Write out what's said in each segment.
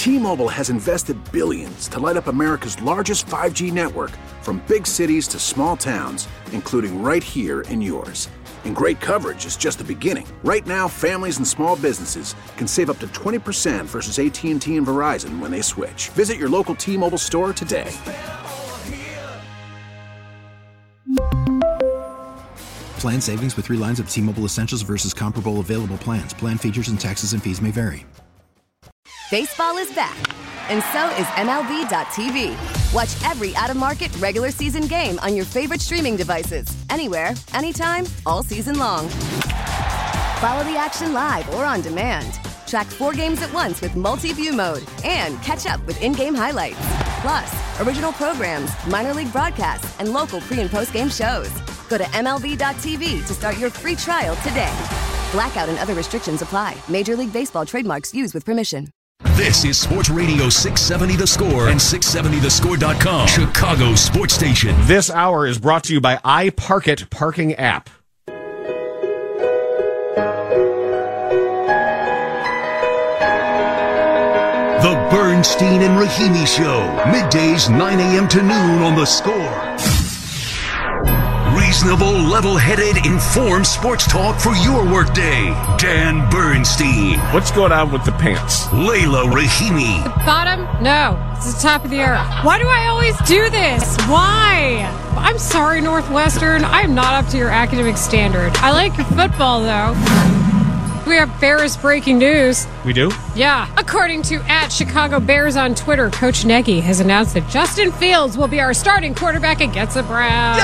T-Mobile has invested billions to light up America's largest 5G network, from big cities to small towns, including right here in yours. And great coverage is just the beginning. Right now, families and small businesses can save up to 20% versus AT&T and Verizon when they switch. Visit your local T-Mobile store today. Plan savings with 3 lines of T-Mobile Essentials versus comparable available plans. Plan features and taxes and fees may vary. Baseball is back, and so is MLB.tv. Watch every out-of-market regular season game on your favorite streaming devices, anywhere, anytime, all season long. Follow the action live or on demand. Track 4 games at once with multi-view mode and catch up with in-game highlights. Plus, original programs, minor league broadcasts, and local pre- and post-game shows. Go to MLB.tv to start your free trial today. Blackout and other restrictions apply. Major League Baseball trademarks used with permission. This is Sports Radio 670 The Score and 670thescore.com, Chicago sports station. This hour is brought to you by iParkit Parking App. The Bernstein and Rahimi Show, middays 9 a.m. to noon on The Score. Reasonable, level-headed, informed sports talk for your workday. Dan Bernstein. What's going on with the pants? Layla Rahimi. The bottom? No. It's the top of the earth. Why do I always do this? Why? I'm sorry, Northwestern. I'm not up to your academic standard. I like your football, though. We have Bears breaking news. We do? Yeah. According to @ChicagoBears on Twitter, Coach Nagy has announced that Justin Fields will be our starting quarterback against the Browns.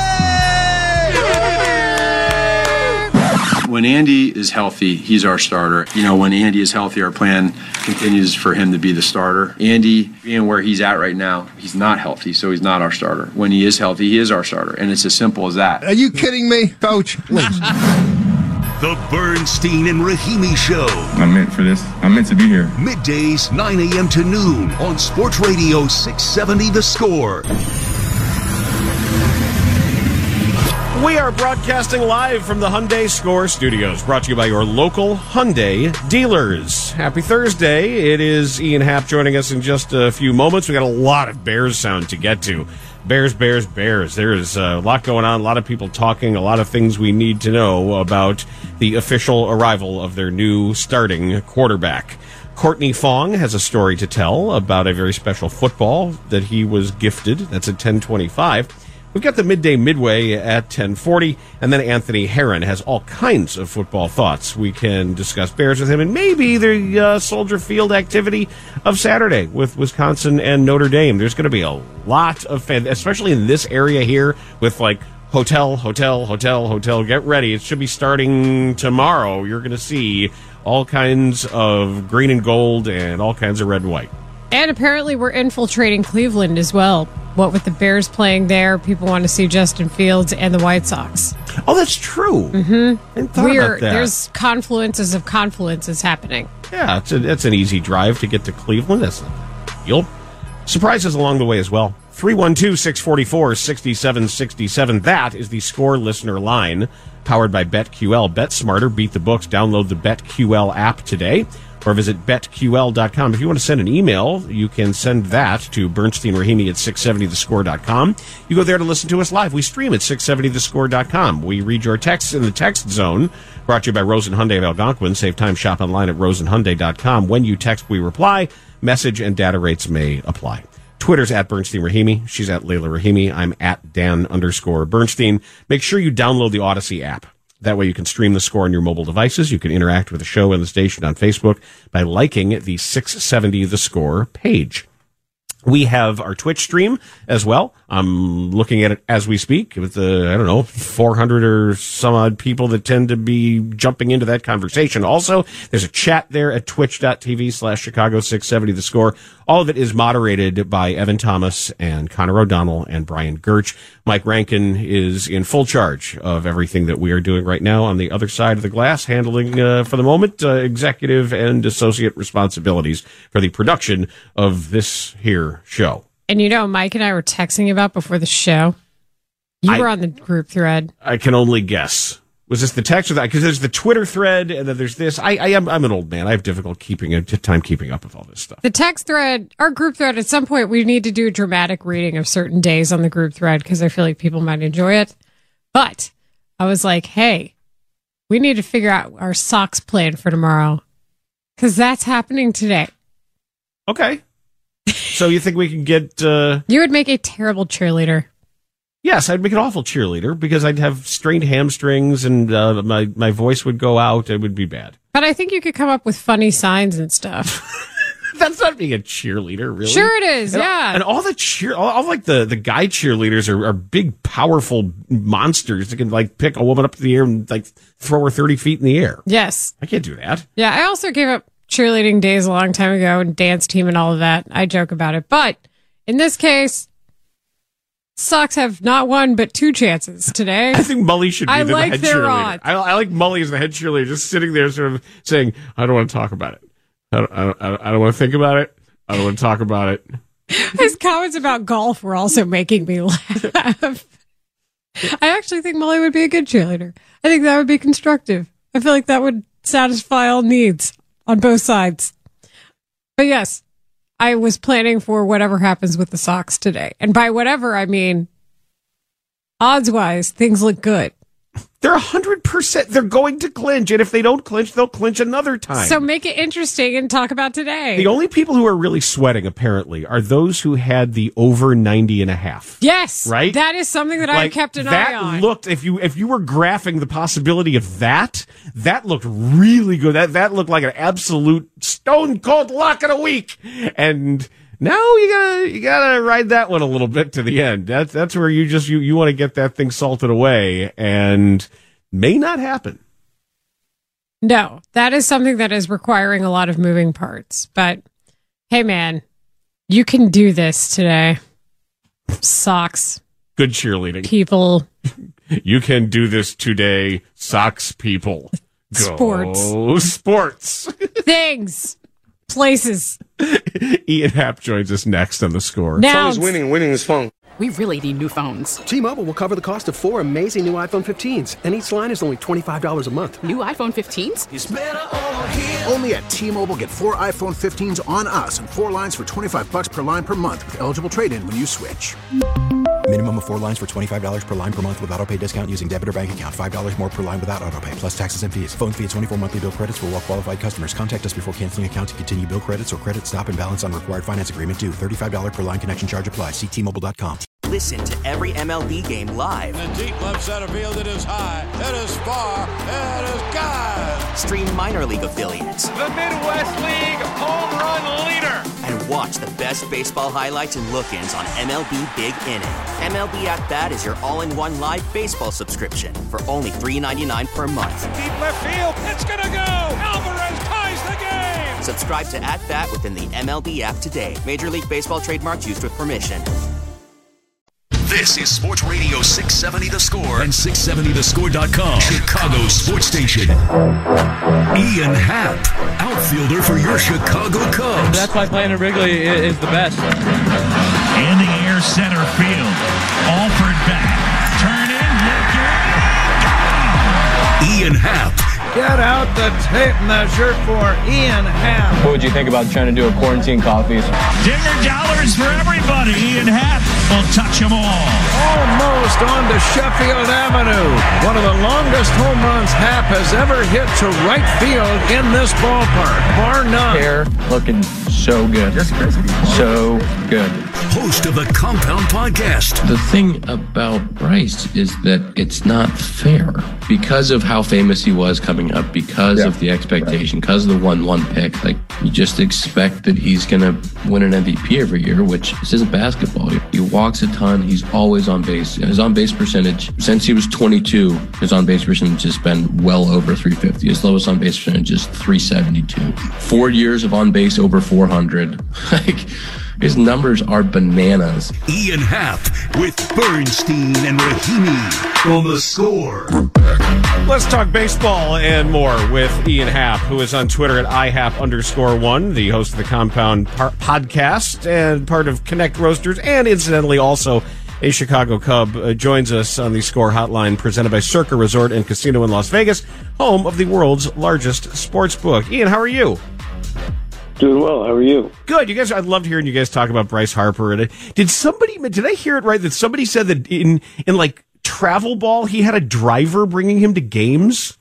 When Andy is healthy, he's our starter. You know, when Andy is healthy, our plan continues for him to be the starter. Andy, being where he's at right now, he's not healthy, so he's not our starter. When he is healthy, he is our starter, and it's as simple as that. Are you kidding me, Coach? Please. The Bernstein and Rahimi Show. I'm meant for this. I'm meant to be here. Middays, 9 a.m. to noon on Sports Radio 670 The Score. We are broadcasting live from the Hyundai Score Studios, brought to you by your local Hyundai dealers. Happy Thursday. It is Ian Happ joining us in just a few moments. We got a lot of Bears sound to get to. Bears. There is a lot going on, a lot of people talking, a lot of things we need to know about the official arrival of their new starting quarterback. Courtney Fong has a story to tell about a very special football that he was gifted. That's at 10:25. We've got the midway at 10:40, and then Anthony Herron has all kinds of football thoughts. We can discuss Bears with him, and maybe the Soldier Field activity of Saturday with Wisconsin and Notre Dame. There's going to be a lot of fans, especially in this area here, with like hotel. Get ready. It should be starting tomorrow. You're going to see all kinds of green and gold and all kinds of red and white. And apparently we're infiltrating Cleveland as well. What with the Bears playing there, people want to see Justin Fields and the White Sox. Oh, that's true. Mm-hmm. I hadn't thought about that. There's confluences of confluences happening. Yeah, that's an easy drive to get to Cleveland. That's not a deal. Surprises along the way as well. 312-644-6767. That is the Score listener line, powered by BetQL. Bet smarter, beat the books. Download the BetQL app today, or visit betql.com. If you want to send an email, you can send that to BernsteinRahimi at 670thescore.com. You go there to listen to us live. We stream at 670thescore.com. We read your texts in the text zone, brought to you by Rosen Hyundai of Algonquin. Save time, shop online at rosenhyundai.com. When you text, we reply. Message and data rates may apply. Twitter's at Bernstein Rahimi. She's at Layla Rahimi. I'm at Dan_Bernstein. Make sure you download the Odyssey app. That way you can stream the Score on your mobile devices. You can interact with the show and the station on Facebook by liking the 670 The Score page. We have our Twitch stream as well. I'm looking at it as we speak with 400 or some odd people that tend to be jumping into that conversation. Also, there's a chat there at twitch.tv/Chicago670 The Score. All of it is moderated by Evan Thomas and Connor O'Donnell and Brian Gertch. Mike Rankin is in full charge of everything that we are doing right now on the other side of the glass, handling, for the moment, executive and associate responsibilities for the production of this here show. And Mike and I were texting about before the show. You were on the group thread. I can only guess Was this the text or that? Because there's the Twitter thread, and then there's this. I'm an old man. I have difficult keeping up with all this stuff. The text thread, our group thread, at some point we need to do a dramatic reading of certain days on the group thread because I feel like people might enjoy it. But I was like, hey, we need to figure out our socks plan for tomorrow because that's happening today. Okay. So you think we can get... You would make a terrible cheerleader. Yes, I'd make an awful cheerleader because I'd have strained hamstrings and my voice would go out. It would be bad. But I think you could come up with funny signs and stuff. That's not being a cheerleader, really. Sure it is, yeah. And all the all like the guy cheerleaders are big, powerful monsters that can like pick a woman up to the air and like throw her 30 feet in the air. Yes. I can't do that. Yeah, I also gave up cheerleading days a long time ago and dance team and all of that. I joke about it. But in this case, Sox have not one but two chances today. I think Mully should be the head cheerleader. Odds. I like Mully as the head cheerleader, just sitting there sort of saying, I don't want to talk about it. I don't want to think about it. I don't want to talk about it. His comments about golf were also making me laugh. I actually think Mully would be a good cheerleader. I think that would be constructive. I feel like that would satisfy all needs on both sides. But yes, I was planning for whatever happens with the Sox today. And by whatever, I mean, odds-wise, things look good. They're 100%. They're going to clinch. And if they don't clinch, they'll clinch another time. So make it interesting and talk about today. The only people who are really sweating, apparently, are those who had the over 90.5. Yes. Right? That is something that I kept an eye on. That looked, if you were graphing the possibility of that looked really good. That looked like an absolute stone cold lock of the week. And now you gotta ride that one a little bit to the end. That's where you want to get that thing salted away, and may not happen. No, that is something that is requiring a lot of moving parts. But hey, man, you can do this today. Sox. Good cheerleading. People. You can do this today, Sox people. Go sports. Things. Places. Ian Happ joins us next on The Score. Now winning is fun. We really need new phones. T-Mobile will cover the cost of 4 amazing new iPhone 15s, and each line is only $25 a month. New iPhone 15s? It's better over here. Only at T-Mobile, get 4 iPhone 15s on us and 4 lines for $25 per line per month with eligible trade-in when you switch. Minimum of 4 lines for $25 per line per month with autopay discount using debit or bank account. $5 more per line without autopay, plus taxes and fees. Phone fee at 24 monthly bill credits for well-qualified customers. Contact us before canceling account to continue bill credits or credit stop and balance on required finance agreement due. $35 per line connection charge applies. See T-Mobile.com. Listen to every MLB game live. In the deep left center field, it is high, it is far, it is gone. Stream minor league affiliates. The Midwest League home run leader. And watch the best baseball highlights and look-ins on MLB Big Inning. MLB At Bat is your all-in-one live baseball subscription for only $3.99 per month. Deep left field, it's gonna go. Alvarez ties the game. Subscribe to At Bat within the MLB app today. Major League Baseball trademarks used with permission. This is Sports Radio 670 The Score and 670thescore.com. Chicago's sports station. Ian Happ, outfielder for your Chicago Cubs. That's why playing at Wrigley is the best. In the air, center field. Alford back. Turn in, Ian Happ. Get out the tape measure for Ian Happ. What would you think about trying to do a quarantine coffees? Dinner dollars for everybody. Ian Happ will touch them all. Almost on to Sheffield Avenue. One of the longest home runs Happ has ever hit to right field in this ballpark, bar none. Hair looking so good. Just crazy. So good. Host of the Compound Podcast. The thing about Bryce is that it's not fair because of how famous he was coming up, because of the expectation, because of the 1-1 pick. Like, you just expect that he's going to win an MVP every year, which this isn't basketball. He walks a ton. He's always on base. His on-base percentage, since he was 22, his on-base percentage has been well over 350. His lowest on-base percentage is 372. 4 years of on-base over 400. Like, his numbers are bananas. Ian Happ with Bernstein and Rahimi on The Score. Let's talk baseball and more with Ian Happ, who is on Twitter at IHapp_1, the host of the Compound Podcast and part of Connect Roasters, and incidentally also a Chicago Cub, joins us on the Score Hotline presented by Circa Resort and Casino in Las Vegas, home of the world's largest sports book. Ian, how are you? Doing well. How are you? Good. You guys, I loved hearing you guys talk about Bryce Harper. And did I hear it right that somebody said that in like travel ball, he had a driver bringing him to games?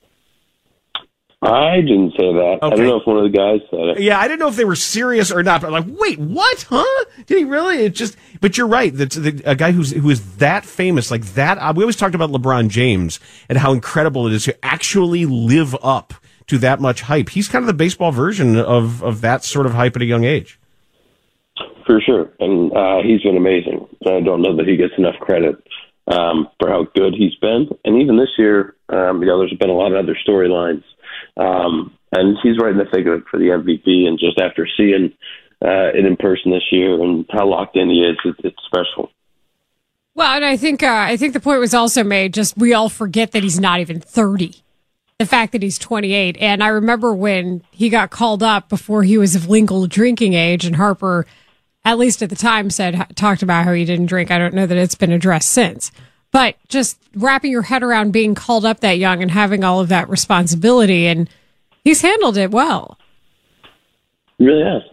I didn't say that. Okay. I don't know if one of the guys said it. Yeah, I didn't know if they were serious or not. But I'm like, wait, what? Huh? Did he really? But you're right. That's a guy who is that famous, like that. We always talked about LeBron James and how incredible it is to actually live up to that much hype. He's kind of the baseball version of that sort of hype at a young age. For sure. And he's been amazing. I don't know that he gets enough credit for how good he's been. And even this year, there's been a lot of other storylines. And he's right in the thick of it for the MVP. And just after seeing it in person this year and how locked in he is, it's special. Well, and I think the point was also made, just we all forget that he's not even 30. The fact that he's 28. And I remember when he got called up before he was of legal drinking age, and Harper, at least at the time, talked about how he didn't drink. I don't know that it's been addressed since. But just wrapping your head around being called up that young and having all of that responsibility, and he's handled it well. Really has.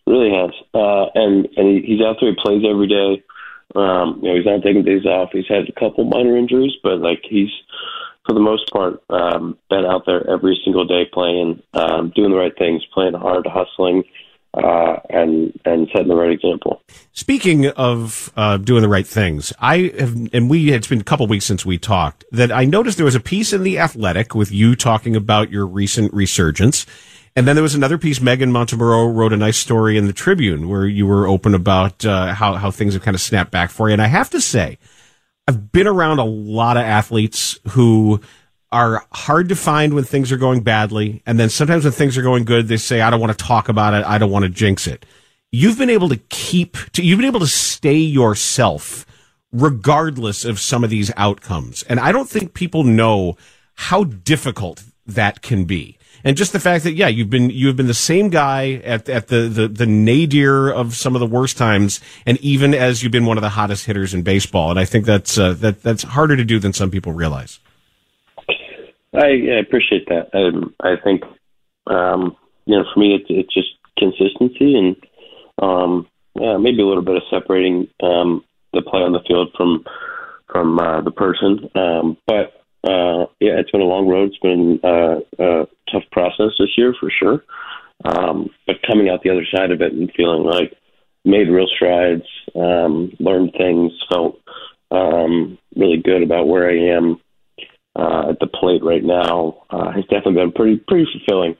And he's out there, he plays every day. He's not taking days off. He's had a couple minor injuries, but he's, for the most part, been out there every single day playing, doing the right things, playing hard, hustling, and setting the right example. Speaking of doing the right things, it's been a couple weeks since we talked, that I noticed there was a piece in The Athletic with you talking about your recent resurgence. And then there was another piece, Megan Montemurro wrote a nice story in the Tribune where you were open about how things have kind of snapped back for you. And I have to say, I've been around a lot of athletes who are hard to find when things are going badly. And then sometimes when things are going good, they say, I don't want to talk about it. I don't want to jinx it. You've been able to stay yourself regardless of some of these outcomes. And I don't think people know how difficult that can be. And just the fact that, you have been the same guy at the nadir of some of the worst times, and even as you've been one of the hottest hitters in baseball. And I think that's harder to do than some people realize. I appreciate that. I think, for me, it's just consistency and maybe a little bit of separating the play on the field from the person. But it's been a long road. It's been a tough process this year for sure. But coming out the other side of it and feeling like made real strides, learned things, felt really good about where I am at the plate right now has definitely been pretty fulfilling.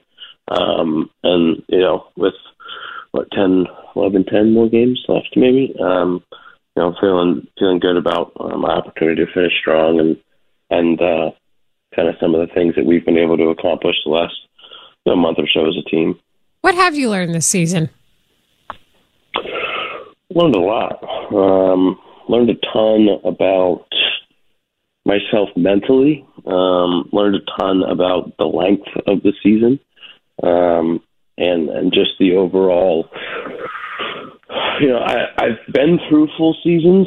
And with 10 more games left, maybe, feeling good about my opportunity to finish strong and kind of some of the things that we've been able to accomplish the last month or so as a team. What have you learned this season? Learned a lot. Learned a ton about myself mentally. Learned a ton about the length of the season, and just the overall. I've been through full seasons.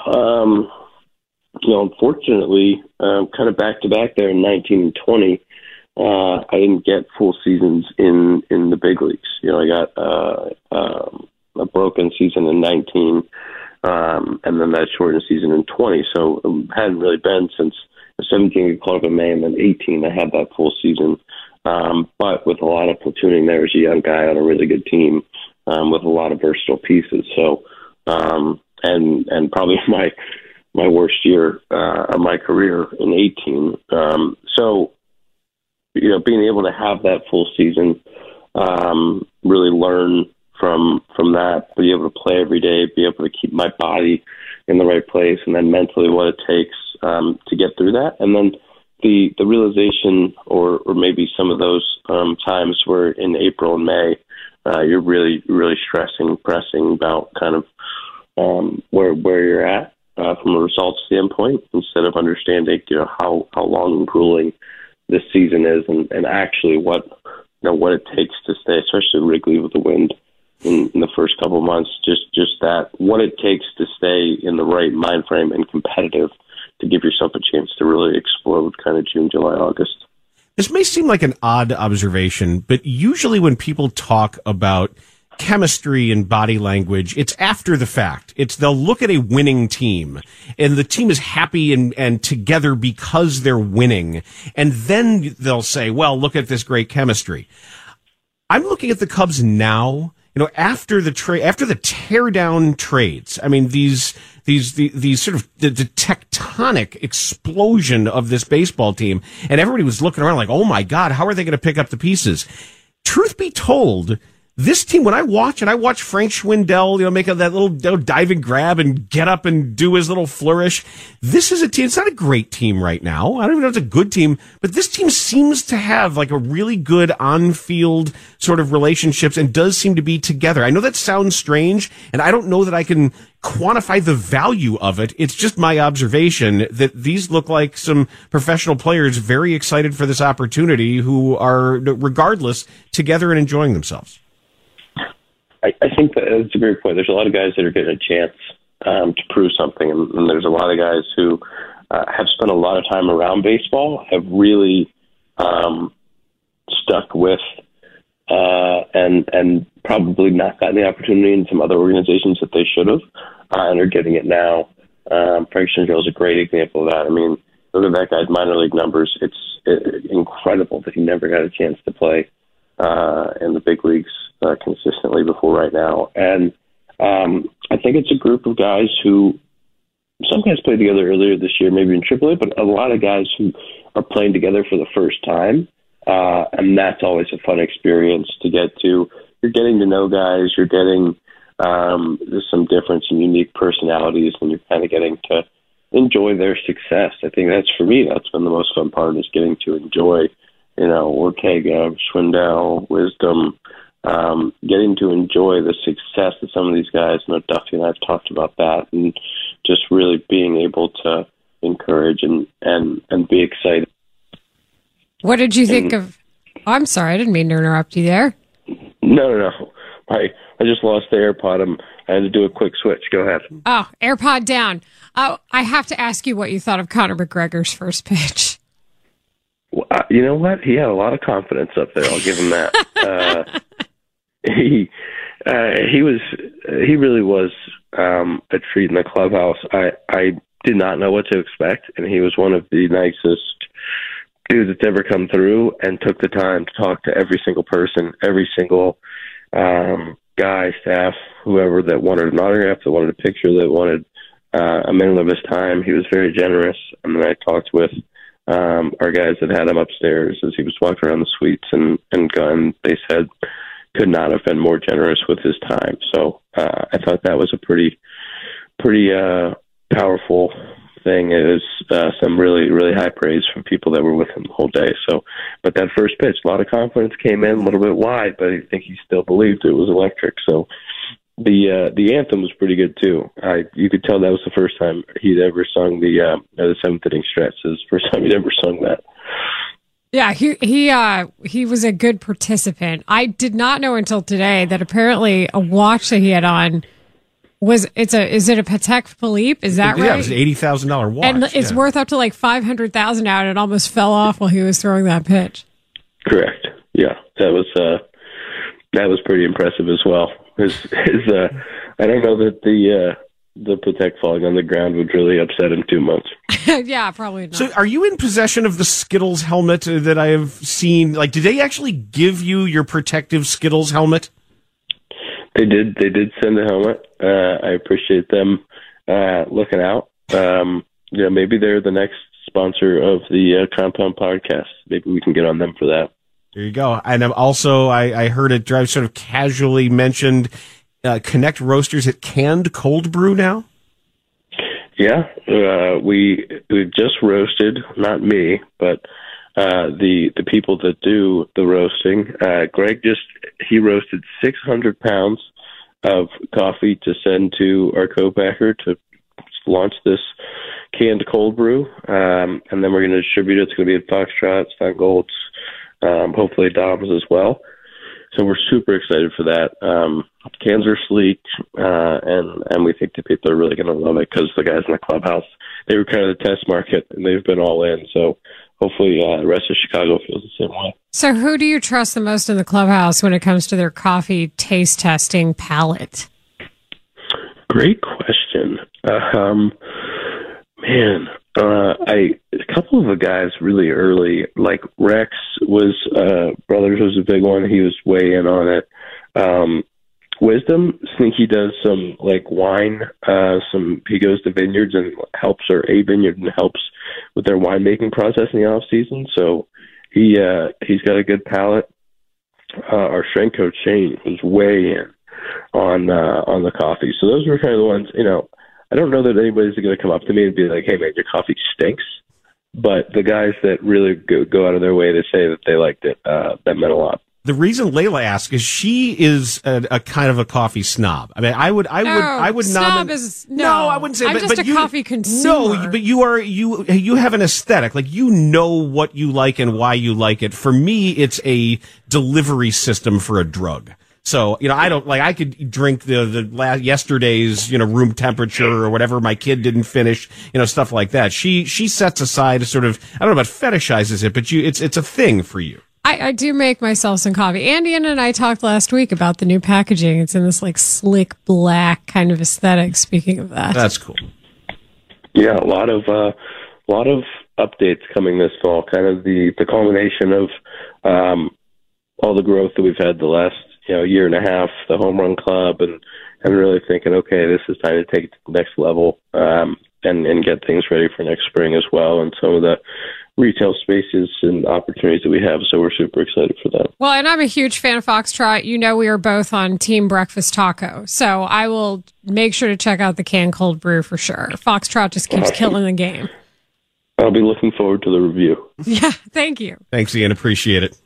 Unfortunately, kind of back to back there in 19 and 20, I didn't get full seasons in the big leagues. I got a broken season in 19, and then that shortened season in 20. So it hadn't really been since 17 at Club in May, and then 18 I had that full season. But with a lot of platooning there as a young guy on a really good team, with a lot of versatile pieces. So, and probably my worst year of my career in 18. So, being able to have that full season, really learn from that, be able to play every day, be able to keep my body in the right place, and then mentally what it takes to get through that. And then the realization or maybe some of those times where in April and May, you're really, really pressing about kind of where you're at from a results standpoint, instead of understanding how long and grueling this season is, and actually what it takes to stay, especially Wrigley with the wind in the first couple of months, just that, what it takes to stay in the right mind frame and competitive to give yourself a chance to really explode kind of June, July, August. This may seem like an odd observation, but usually when people talk about chemistry and body language, it's after the fact. They'll look at a winning team and the team is happy and together because they're winning. And then they'll say, well, look at this great chemistry. I'm looking at the Cubs now, after the tear down trades. I mean, these sort of the tectonic explosion of this baseball team, and everybody was looking around like, oh my God, how are they going to pick up the pieces? Truth be told, this team, when I watch Frank Schwindel, make that little diving grab and get up and do his little flourish. This is a team. It's not a great team right now. I don't even know if it's a good team, but this team seems to have like a really good on-field sort of relationships and does seem to be together. I know that sounds strange, and I don't know that I can quantify the value of it. It's just my observation that these look like some professional players very excited for this opportunity who are, regardless, together and enjoying themselves. I think that's a great point. There's a lot of guys that are getting a chance to prove something, and there's a lot of guys who have spent a lot of time around baseball, have really stuck with and probably not gotten the opportunity in some other organizations that they should have, and are getting it now. Frank Schwindel is a great example of that. I mean, look at that guy's minor league numbers. It's incredible that he never got a chance to play in the big leagues consistently before right now. And I think it's a group of guys who, some guys played together earlier this year, maybe in AAA, but a lot of guys who are playing together for the first time. And that's always a fun experience to get to. You're getting to know guys, you're getting there's some different and unique personalities, and you're kind of getting to enjoy their success. I think that's, for me, that's been the most fun part, is getting to enjoy, Ortega, Schwindel, Wisdom, getting to enjoy the success of some of these guys. Duffy and I have talked about that, and just really being able to encourage and be excited. What did you think of... Oh, I'm sorry, I didn't mean to interrupt you there. No. I just lost the AirPod. I had to do a quick switch. Go ahead. Oh, AirPod down. I have to ask you what you thought of Conor McGregor's first pitch. Well, you know what? He had a lot of confidence up there. I'll give him that. He really was a treat in the clubhouse. I did not know what to expect, and he was one of the nicest dudes that's ever come through, and took the time to talk to every single person, every single guy, staff, whoever that wanted an autograph, that wanted a picture, that wanted a minute of his time. He was very generous. And then I talked with our guys that had him upstairs as he was walking around the suites, and they said could not have been more generous with his time. So I thought that was a pretty powerful thing. It was some really, really high praise from people that were with him the whole day. So, but that first pitch, a lot of confidence, came in a little bit wide, but I think he still believed it was electric. So the anthem was pretty good too. You could tell that was the first time he'd ever sung the seventh inning stretch. It was the first time he'd ever sung that. Yeah, he was a good participant. I did not know until today that apparently a watch that he had on is it a Patek Philippe? Is that right? Yeah, it was an $80,000 watch. And it's worth up to like $500,000 now, and it almost fell off while he was throwing that pitch. Correct. Yeah, that was pretty impressive as well. I don't know that the Patek falling on the ground would really upset him too much. Yeah, probably not. So are you in possession of the Skittles helmet that I have seen? Like, did they actually give you your protective Skittles helmet? They did send a helmet. I appreciate them looking out. Maybe they're the next sponsor of the Compound Podcast. Maybe we can get on them for that. There you go. And also, I heard it sort of casually mentioned, Connect Roasters at Canned Cold Brew now? Yeah, we just roasted, not me, but the people that do the roasting. Greg he roasted 600 pounds of coffee to send to our co-packer to launch this canned cold brew, and then we're going to distribute it. It's going to be at Foxtrot, Stein Gold's, hopefully Dom's as well. So we're super excited for that. Cans are sleek, and we think the people are really going to love it because the guys in the clubhouse, they were kind of the test market, and they've been all in. So hopefully the rest of Chicago feels the same way. So who do you trust the most in the clubhouse when it comes to their coffee taste testing palate? Great question. A couple of the guys really early, like Rex Brothers was a big one. He was way in on it. Wisdom, I think he does some like wine. He goes to vineyards and helps, or a vineyard and helps with their winemaking process in the off season. So he's got a good palate. Our strength coach Shane was way in on the coffee. So those were kind of the ones. I don't know that anybody's going to come up to me and be like, "Hey man, your coffee stinks." But the guys that really go out of their way to say that they liked it, that meant a lot. The reason Layla asks is she is a kind of a coffee snob. I mean, I would snob is no. I wouldn't say. I'm just a coffee consumer. No, but you have an aesthetic. Like, you know what you like and why you like it. For me, it's a delivery system for a drug. So, I could drink the yesterday's, room temperature or whatever my kid didn't finish, stuff like that. She sets aside a sort of, I don't know about fetishizes it, but it's a thing for you. I do make myself some coffee. Andy and I talked last week about the new packaging. It's in this like slick black kind of aesthetic. Speaking of that, that's cool. Yeah, a lot of updates coming this fall. Kind of the culmination of all the growth that we've had the last year and a half. The home run club, and really thinking, okay, this is time to take it to the next level and get things ready for next spring as well. And some of the retail spaces and opportunities that we have, so we're super excited for that. Well, and I'm a huge fan of Foxtrot. We are both on Team Breakfast Taco, so I will make sure to check out the canned cold brew for sure. Foxtrot just keeps killing the game. I'll be looking forward to the review. Yeah, thank you. Thanks, Ian. Appreciate it.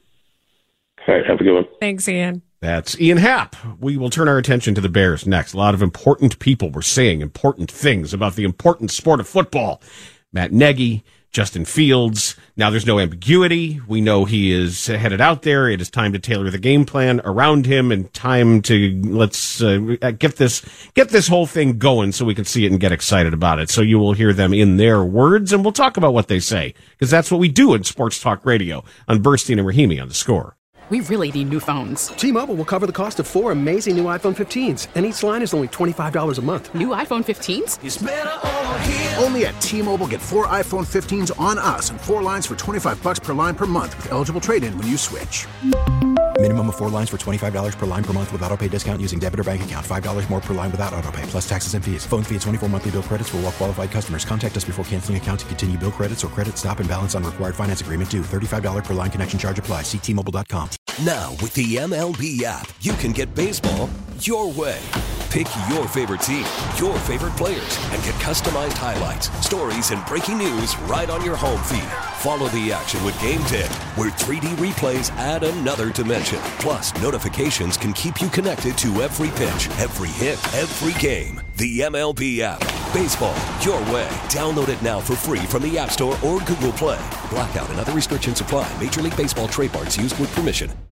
All right, have a good one. Thanks, Ian. That's Ian Happ. We will turn our attention to the Bears next. A lot of important people were saying important things about the important sport of football. Matt Nagy, Justin Fields. Now there's no ambiguity. We know he is headed out there. It is time to tailor the game plan around him, and time to let's get this whole thing going so we can see it and get excited about it. So you will hear them in their words, and we'll talk about what they say, because that's what we do in Sports Talk Radio on Bernstein and Rahimi on The Score. We really need new phones. T-Mobile will cover the cost of 4 amazing new iPhone 15s, and each line is only $25 a month. New iPhone 15s? It's better over here. Only at T-Mobile, get 4 iPhone 15s on us and 4 lines for $25 per line per month with eligible trade-in when you switch. Minimum of 4 lines for $25 per line per month with autopay discount using debit or bank account. $5 more per line without autopay, plus taxes and fees. Phone fee at 24 monthly bill credits for well-qualified customers. Contact us before canceling account to continue bill credits or credit stop and balance on required finance agreement due. $35 per line connection charge applies. See T-Mobile.com. Now, with the MLB app, you can get baseball your way. Pick your favorite team, your favorite players, and get customized highlights, stories, and breaking news right on your home feed. Follow the action with Game 10, where 3D replays add another dimension. Plus, notifications can keep you connected to every pitch, every hit, every game. The MLB app. Baseball your way. Download it now for free from the App Store or Google Play. Blackout and other restrictions apply. Major League Baseball trademarks used with permission.